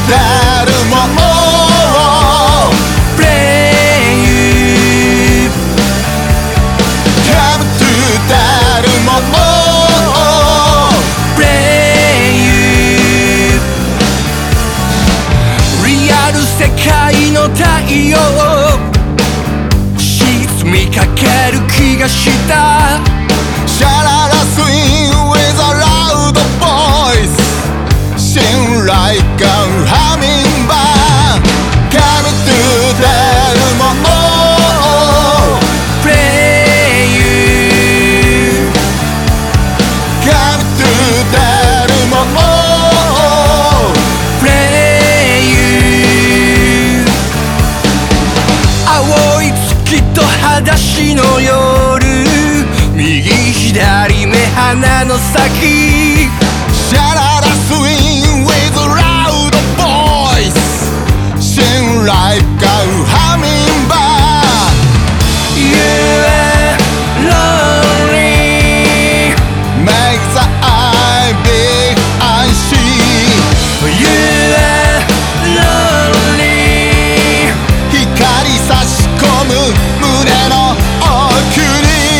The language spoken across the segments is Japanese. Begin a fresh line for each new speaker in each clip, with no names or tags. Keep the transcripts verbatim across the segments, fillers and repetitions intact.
出るものを Play you Come to 出るものを Play you リアル世界の太陽沈みかける気がしたシャララスイン with a loud voice Sing like a hummingbird Come to 出るものを Play you Come to 出るものを Play you 青い月と裸足の夜右左目鼻の先シャララスイン with a loud voice Sing like a hummingbird You are lonely Make the eye big and see You are lonely 光差し込む胸の奥に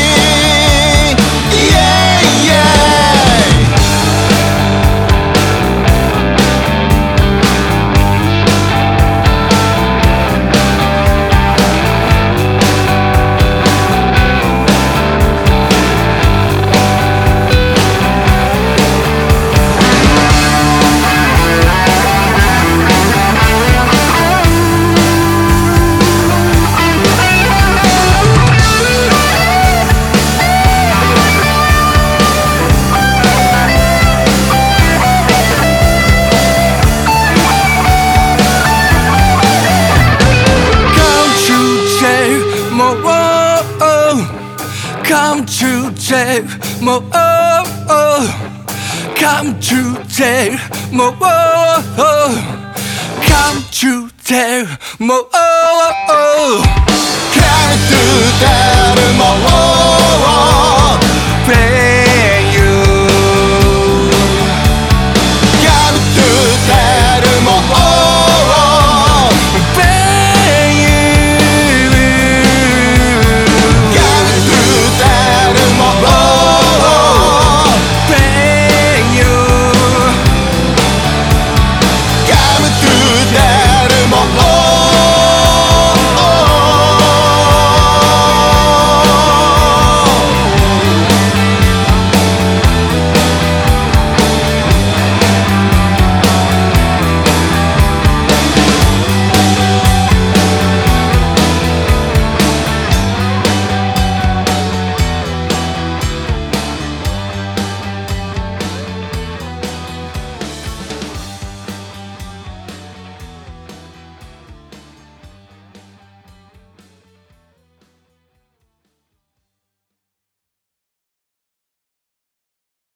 Come to take more Come to take more Come to take more Come to take more